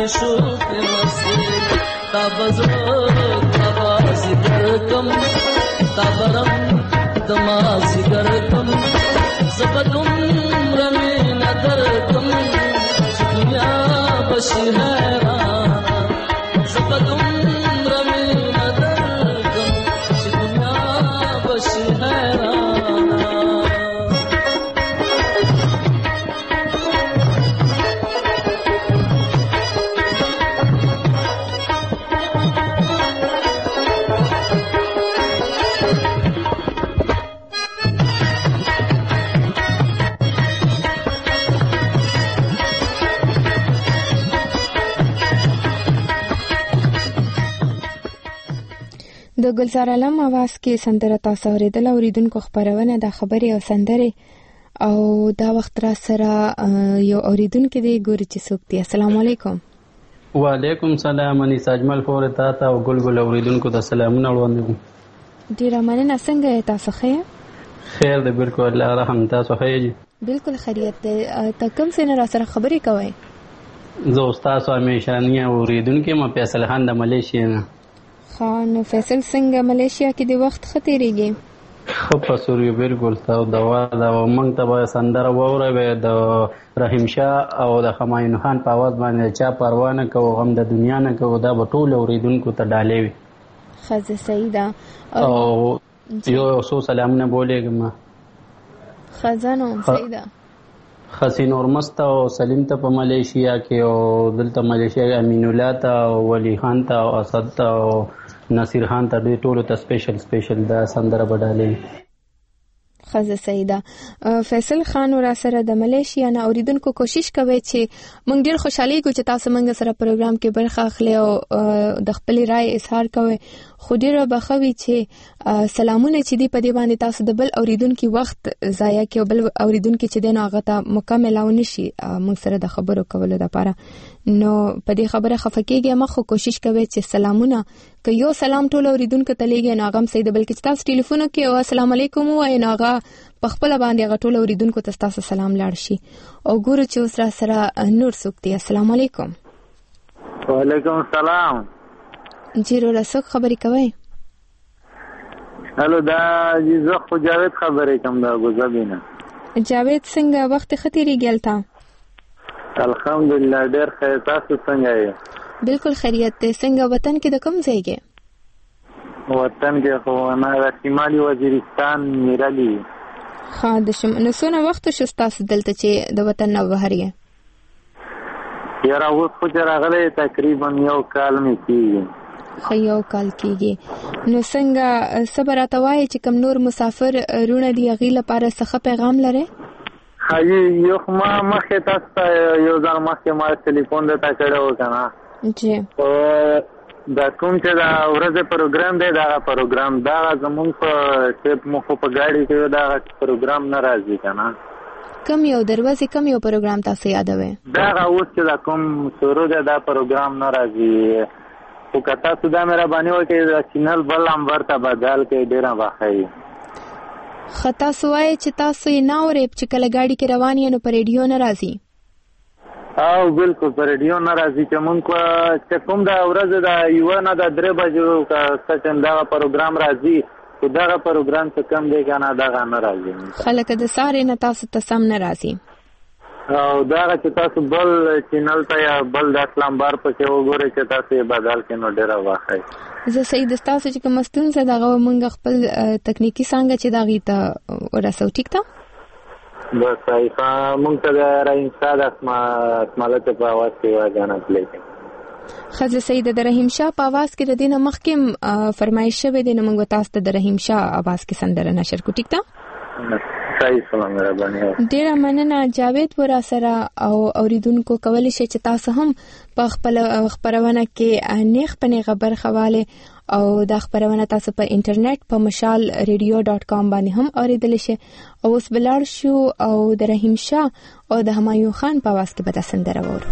شوق مسجد تابزو تابازی درکم تابرم دمازی درکم زبدم رمی ندرکم دنیا بشی حیران زبدم رمی ندرکم دنیا بشی حیران د ګلزار علم आवाज کې سندره تاسو اوریدل اوریدونکو خبرونه د خبري او سندره او دا وخت را سره یو اوریدونکو دی ګوري چې څوک دی. السلام علیکم. وعلیکم سلام. اني ساجمل فور تا او ګل ګل اوریدونکو د سلامونه وړاندې. ډیر مننه. څنګه تاسو ښه؟ خیر دی بالکل الله رحم. تاسو ښه یې؟ بالکل خیریت دی. ته کوم څه نه را سره خبري کوي؟ زه استاد همیشه نه اوریدونکو ما فیصل خان د ملیشیا نه. خان فیصل څنګه ملیشیا کې د وخت خطرېږي؟ خو په سوریو بالکل تا او دوا دا مونږ ته به سندره ووروي د رحیم شاه او د همایون خان په आवाज باندې چا پروا نه کوو غم د دنیا نه کوو دا به ټول اوریدونکو ته ډالې وي. خزه سیدا او یو څو سلامونه بولېږم. خزانو سیدا حسین اورمست او سلیم ته په ملیشیا کې او دلته ملیشیا امین الله ته او ولی خان ته او اسد ته او نصیر خان ته ډېر ټولو ته سپیشل سپیشل دا سندره بدلې. خزه سیدا فیصل خان ور سره د ملیشیا نه اوریدونکو کوشش کوي چې مونږ ډېر خوشحالي کو چې تاسو مونږ سره پروګرام کې برخه اخلي او د خپل رائے اظهار کوي. خو ډېر بخوي چې سلامونه چې دی په دې باندې تاسو د بل اوریدونکو وخت ضایع کوي بل اوریدونکو چې دین هغه ته مکمل او نشي مونږ سره د خبرو کولو لپاره. نو په دې خبره خفقېږي ما خو کوشش کوي چې سلامونه که یو سلام ټول اوریدونکو ته لېږي نه غم سید بلکې تاسو ټلیفون کې او السلام علیکم وای نه هغه په خپل باندې هغه ټول اوریدونکو ته تاسو سلام لاړ شي. او ګورو چې اوس را سره نور څوک دی. السلام علیکم. وعلیکم السلام. جیرو رسوک خبرې کوي؟ هلو دا زه خو جاوید خبرې کوم دا ګوزبینه. جاوید څنګه وخت خطرېږي هلته؟ الحمدلله ډېر ښه. تاسو څنګه یې؟ بالکل خیریت دی. څنګه وطن کې د کوم ځای کې؟ وطن کې خو نه د شمالي وزیرستان میرالي. ها د شم نو څونه وخت شو تاسو دلته چې د وطن نه بهر یې؟ یاره اوس خو چې راغلی تقریبا یو کال مې کېږي. ښه یو کال کېږي. نو څنګه صبر راته وایي چې کوم نور مسافر رونه دي هغې لپاره څه پیغام لرئ؟ ښایي یو خو ما مخکې تاسو ته یو ځل مخکې ما ټلیفون درته کړی و که نه جی دا کوم چې دا ورځې پروګرام دی دغه پروګرام دغه زمونږ په ټیپ مو خو په ګاډي کې دغه پروګرام نه راځي که نه کم یو دروازې کم یو پروګرام تاسو یادوئ؟ دغه اوس چې دا کوم شروع دی دا پروګرام نه راځي خو که تاسو دا مهرباني وکړئ د چینل بل نمبر ته بدل کړئ ډېره به ښه وي. ښه تاسو وایئ چې تاسو یې نه اورئ چې کله ګاډي کې روان یې نو په ریډیو نه راځي؟ او بالکل په ریډیو نه راځي چې مونږ چې کوم دا ورځ د یوه نه د درې بجو که څه ټایم دغه پروګرام راځي خو دغه پروګرام څه کم دی که نه دغه نه راځي. ښه لکه د سهارې نه تاسو ته سم نه راځي او دغه چې تاسو بل چینل ته یا بل د اسلامبار پسې وګورئ چې تاسو یې بدل کړئ نو ډېره واښئ. زه صحیح د ستاسو چې کومه ستونزه ده هغه مونږ خپل تکنیکي څانګه چې د هغې ته ورسوو ټیک ده؟ بس صحیح. مونږ ته د رحیم شاه د اسمالته په اواز کې یوه ګانا پلی کړئ. ښه زه صحیح ده د رحیم شاه په اواز کې د دې نه مخکې فرمایش شوی دی نو مونږ تاسو ته د رحیم شاه اواز کې سندره نشر کړو ټیک ده؟ ډیره مننه جاوید ورا سره او اوریدونکو کولی شي چې تاسو هم په خپل خبرونه کې نیخ پنې خبر خواله او دا خبرونه تاسو په انټرنیټ په مشال ریډیو ډاٹ کام باندې هم اوریدل شي. او اوس بلار شو او د رحیم شاه او د همایون خان په واس کې به د سندره وورو.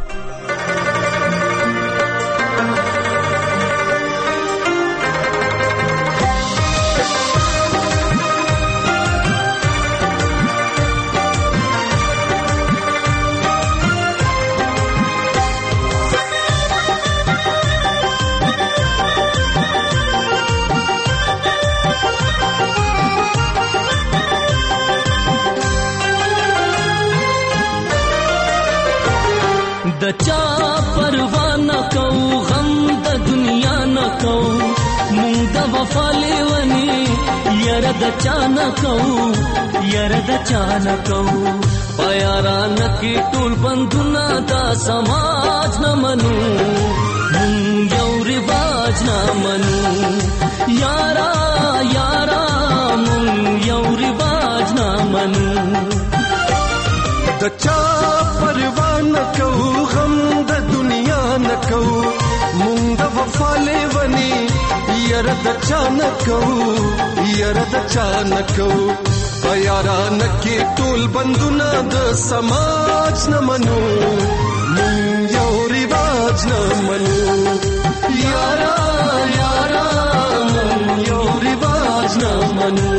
د چا پروا نه کوو غم د دنیا نه کوو مونږ د وفا لیونی یاره د چا نه کوو یاره د چا نه کوو په یارانه کې ټول بندونه دا سماج نه منو مونږ یو رواج نه منو یارا یارا مونږ یو رواج نه منو د چا پروا نه کوو غم د دنیا نه کوو مونږ د وفا لیونی یاره د چا نه کوو یاره د چا نه کوو په یارانه کې ټول بندونه د سماج نه منو مونږ یو رواج نه منو یارا یارا مونږ یو رواج نه منو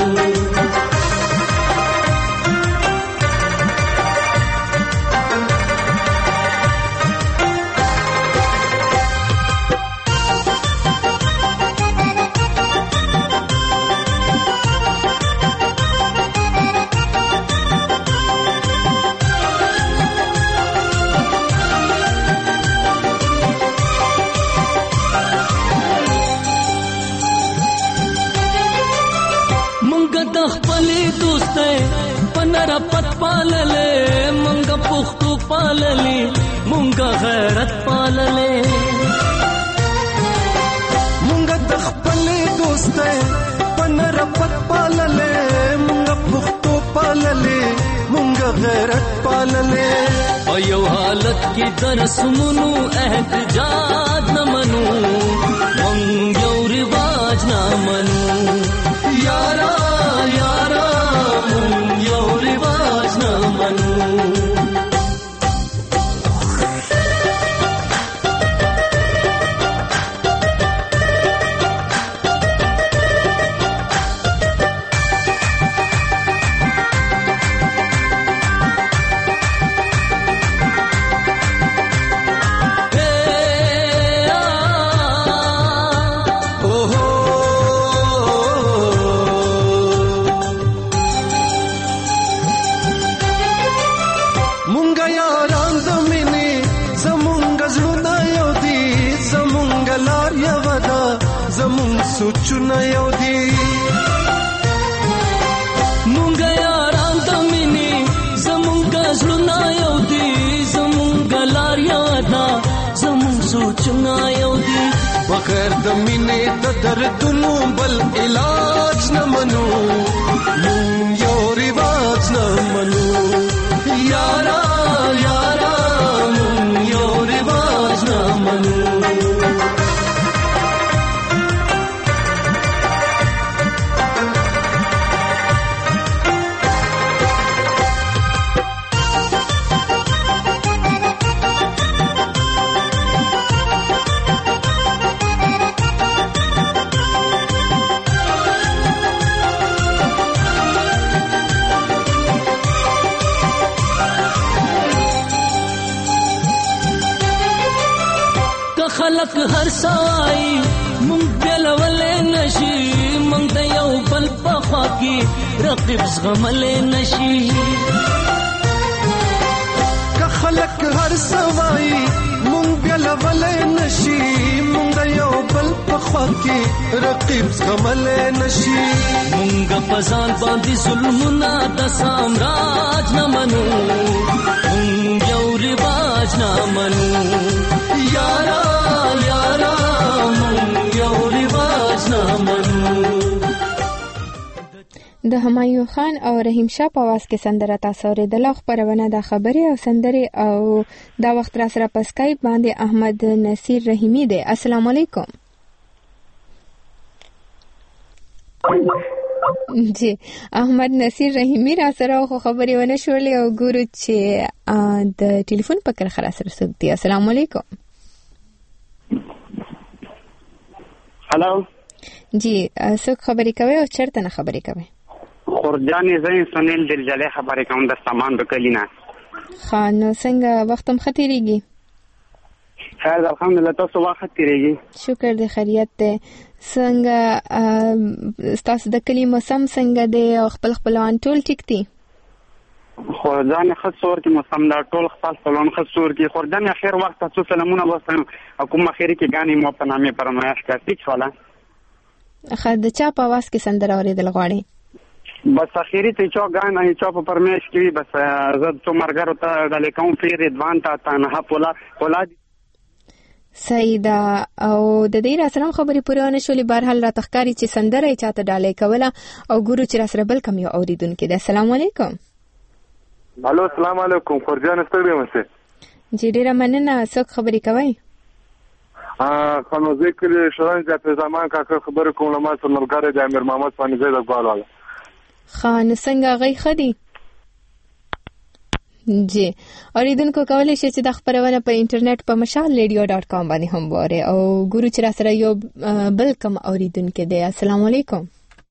پنر پت پاللې مونږه پښتو پاللې مونږه غیرت پاللې مونږه د خپلې دوستۍ پنر پت پاللې مونږه پښتو پاللې مونږه غیرت پاللې او یو حالت کې در سمونو احتجاج نه منو مونږ یو رواج نه منو یارا یارا مونږ یو رواج نه منو سوچونه یو دی مونږه یاران د مینې زمونږ زړونه یو دي زمونږ لار یو ده زمونږ سوچونه یو دي بغیر د مینې د دردونو بل علاج نه منو مونږ یو رواج نه منو یارا یارا مونږ یو رواج نه منو خلق هر سوای مونږ بلولې نشي مونږ د یو بل په خوا کې رقیب زغملې نشي که خلق هر سوای مونږ بلولې نشي مونږ د یو بل په خوا کې رقیب زغملې نشي مونږ په ځان باندې ظلمونه د سامراج نه منو مونږ یو رواج نه منو یارا یارا مونږ یو رواج نه منو د همایون خان او رحیم شاه په واس کې سندره تاسو اوریدله خبرونه د خبري او سندري او دا وخت را سره په اسکایپ باندې احمد نصیر رحیمی دی. السلام علیکم. جی احمد نصیر رحیمی را سره خو خبري ونه شولې او ګورو چې د ټلیفون په کر خلاص رسول دی. السلام علیکم. هلو جی څوک خبري کوي او چیرته نه خبري کوي؟ خورجانې زین سنیل دلجلې خبرې کوم د سامان د کلینا. خان څنګه وختم خطرېږي؟ خیر الحمدلله تاسو وخت تیریږي؟ شکر دې خیریت ده. څنګه تاسو د کلی موسم څنګه دی او خپل خپلوان ټول ټیک دي؟ خوردان خصور کې مستملا ټول خپل سلام خصور کې خوردان اخر وخت تاسو سلامونه وستم حکومت اخیری کې غاني مو په نامه پرمایش کړی خاله خا د چا په واس کې سندره اوریدل غواړي بس اخیری ته چا غاني چا په پرمایش کې بس زه تو مرګرو ته د لیکوم پیر ادوان ته تنها پولا پولا سیدا او د دې را سلام خبرې پوره نه شولې بهرحال را تخکاری چې سندره چاته ډالې کوله او ګورو چې را سره بل کم یو اوریدونکو د السلام علیکم الو السلام علیکم خورجان ستړي مشه جی ډیره مننه څوک خبرې کوي ا کوم ذکر شران چې زمان کا خبر کوم ما سره ملګری د امیر محمد فانی زید اقبال خان څنګه غي خدي جی اوریدونکو کولای شي چې د خبرونه په انټرنیټ په مشال رادیو ډاٹ کام باندې هم واره او ګورو چې را سره یو بل کم اوریدونکو دی السلام علیکم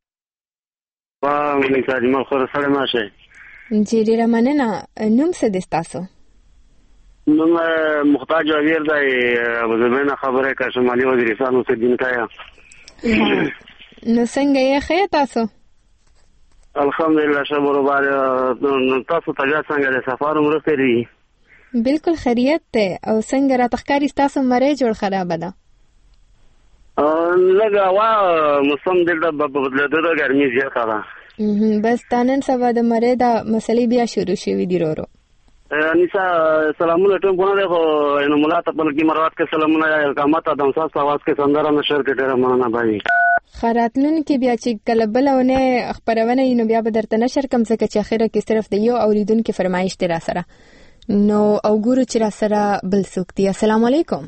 وعلیکم السلام خو سره ماشه جی ډیره مننه نوم څه دی تاسو نوم محتاج وزیر دی وزمنه خبره کا شمالي وزیرستان اوسه دین کایا نو څنګه یې خې تاسو الحمدلله شبر وبار تاسو ته څنګه د سفر مرسته لري بالکل خیریت ته او څنګه را تخکاری تاسو مړې جوړ خراب ده لږه وا موسم دلته په بدلېدو د ګرمي زیاته ده بس تانن سبا د مره دا مسلې بیا شروع شوې دي ورو انیسا سلامونه ټول په نه خو نو ملات په لګي مروات کې سلامونه قامت ادم ساس आवाज کې سندره نشر کې ډېر مننه بھائی خراتلون کې بیا چې کله بلونه خبرونه نو بیا به درته نشر کم څه چې اخره کې صرف د یو اوریدونکو فرمایش تر سره نو او ګورو چې را سره بل سوکتی السلام علیکم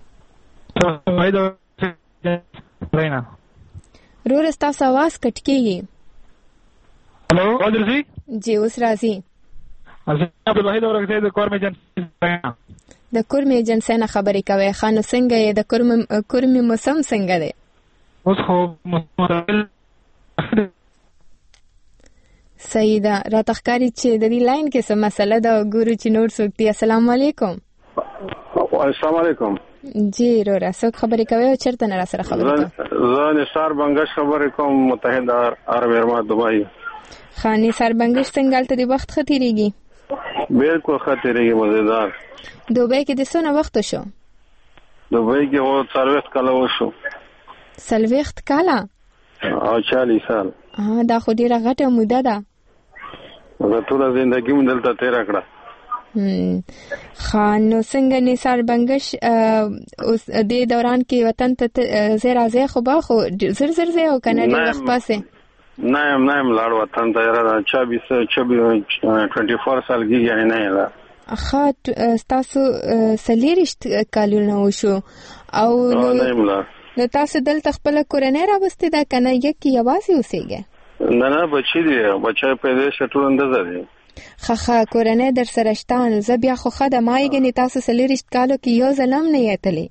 رینا رور تاسو आवाज کټ کیږي हेलो कौन जी जी اوس راځي عبد الواحد اورغه د کورم ایجنټ د کورم ایجنټ څنګه خبرې کوي خان څنګه د کورم کورم موسم څنګه دی اوس خو مستقل سیدا را تخکاری چې د دې لاین کې څه مسله ده ګورو چې نور څوک دی السلام علیکم السلام علیکم جی رورا څوک خبرې کوي او چیرته نه را سره خبرې کوي زه نثار بنگش خبرې کوم متحده عرب امارات دبي خاني سر بنگش څنګه تل د وخت خطرېږي بالکل خطرېږي مزیدار دوبه کې د څونه وخت شو دوبه کې هو څلوېښت کاله وشو څلوېښت کاله او چالیس سال ها دا خو ډیره غټه موده ده زه ټول ژوندۍ مې دلته تیر کړه خان نو څنګه نثار بنگش اوس د دوران کې وطن ته زیرا زه خو با خو زر زر زه او کنه د وخت پاسه نه نه ملاړ وطن ته را چوبیس چوبیس چوبیس سال کې یعنی نه لا خاط تاسو سلیریشت کالونه وشو او نو تاسو دلته خپل کورنۍ راوستي دا کنه یک یوازې اوسېږي نه نه بچی دی بچای پیدا شټول اندازه دی خخه کورنۍ در سره شتان زه بیا خو خده مایګنی تاسو سلیریشت کالو کې یو ظلم نه یتلی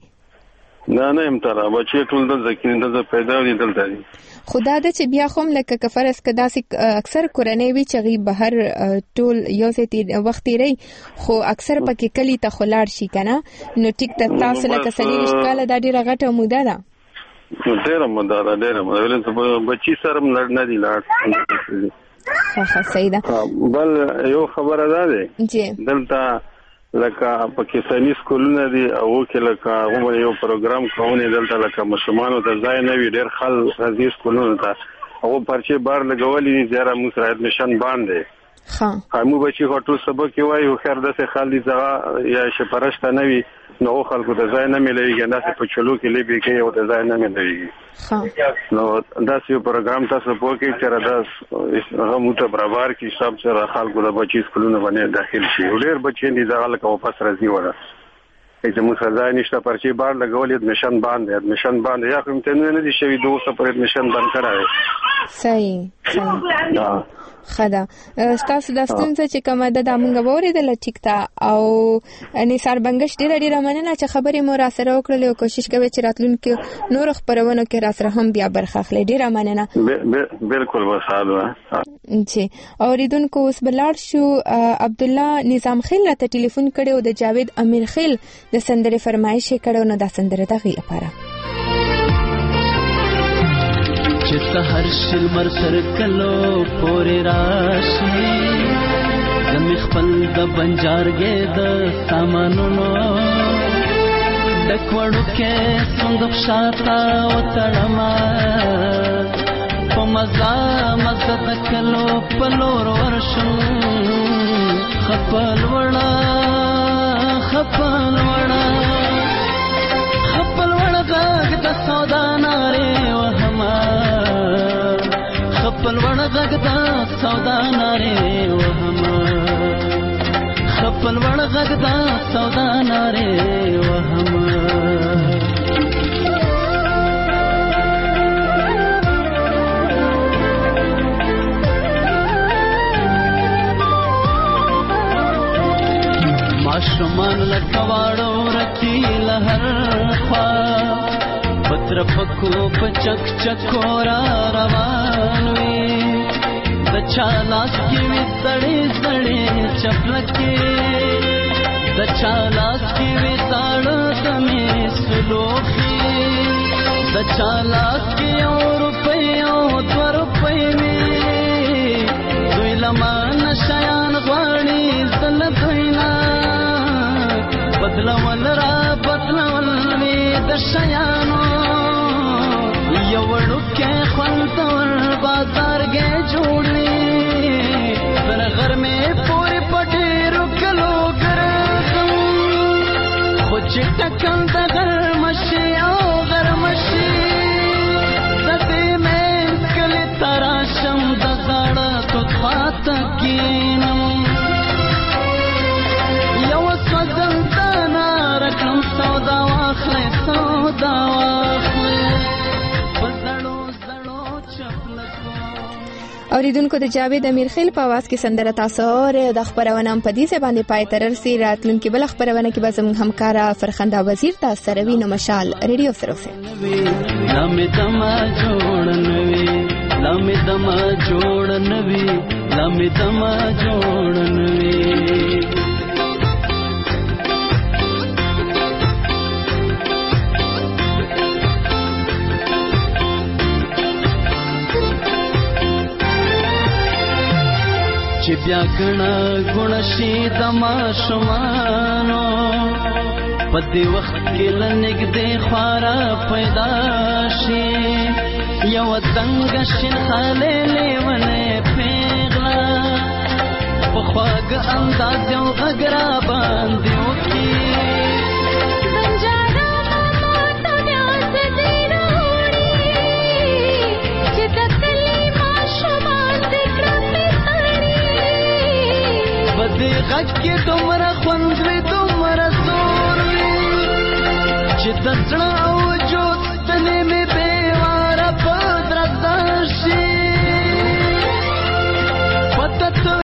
نه نه امتره بچی ټول د ځکه د پیدا دی دلته دی خدا د چې بیا خوم لکه کفرس کدا سي اکثر کورنۍ وی چې غي بهر ټول یو ځای وخت لري خو اکثر پکې کلی ته خلاړ شي کنه نو ټیک ته تاسو لکه سلیریشت کاله د ډیره غټه موده ده ډیره موده ده ډیره موده بچی سره نه دی لاړ ها سیدا بل یو خبره ده جی دلته لکه پاکستاني سکولونه دي او کې لکه هغه یو پروګرام کوي دلته لکه مسلمانانو ته ځای نه وي ډېر خل غزي سکولونه ته او پرچه بار لګولې زیاره موږ سره ایڈمیشن باندې ها همو بچي هټو سبق کوي او خیر دسه خالي ځای یا شپرشت نه وي نو خلکو ته ځای نه مليږي دا په چلو کې لبي کې او ځای نه مليږي ها نو دا یو پروګرام تاسو په کې چې را داس هغه موته برابر کې حساب سره خلکو د بچي سکولونه باندې داخل شي ډېر بچي دي دا لکه واپس راځي وره چې موږ ځای نشته پرچی بار لګولې اډمیشن باندې اډمیشن باندې یا کوم ته نه دي شوی دوه سو پر اډمیشن باندې کراوي صحیح صحیح خدا تاسو د ستونزې چې کومه ده د موږ وریدل ټیک تا او نثار بنگش ډیر ډیر مننه چې خبرې مو را سره وکړلې او کوشش کوي چې راتلونکي نور خبرونه کې را سره هم بیا برخه اخلي ډیر مننه بالکل وساله جی اوریدونکو اوس بلاړ شو عبد الله نظام خیل ته ټلیفون کړو د جاوید امیر خیل د سندره فرمایش کړو نو د سندره دغه لپاره چې هر شل مر سر کلو پورې راشي زمخ خپل د بنجارګې د سامانونو دکوړو کې صندوق شاته وتړما په مزا مزه د کلو په لور ورشم خپل وړا خپل وړا خپل وړا غږ د سودا نارې وهما خپل وړا غږ د سودا نارې وهما خپل وړا غږ د سودا نارې وهما ماشومان لکواړو رکی لهر خوا پتر پکو پچک چکورا روان وی د چالاس کی وی سړې سړې چپلکې د چالاس کی وی ساړه تمې سلوخي د چالاس کی او روپې او دو روپې می دوی لمان شیان غواړي زل دوینا بدلول را بدلول وی د شیانو یو وړوکې خوندور بازار کې جوړلی تر غر مې پورې پټې رکلو ګرځم خو چې ټکل د غر مشي او غر مشي د دې مې کلی تراشم د زړه تو خاطه کینم یو سوځم دانا رکم سودا واخلې سودا واخلې اوریدونکو د جاوید امیرخیل په आवाज کې سندره تاسو اور د خبرونه په دې ځای باندې پای تر رسي راتلونکي بل خبرونه کې به زموږ همکارا فرخنده وزیر تاسو سره وینو مشال ریډیو سره لامې دما جوړنوي لامې دما جوړنوي لامې دما جوړنوي چې بیا کڼه ګڼه شي د ماشومانو په دې وخت کې له نږدې خواره پیدا شي یو تنګه شین خالې لیونې پیغله په خواږه انداز یو غږ را باندې وکړي دې غږ کې دومره خوند وي دومره زور وي چې د زړه او وجود تنې مې بېواره په درزه شي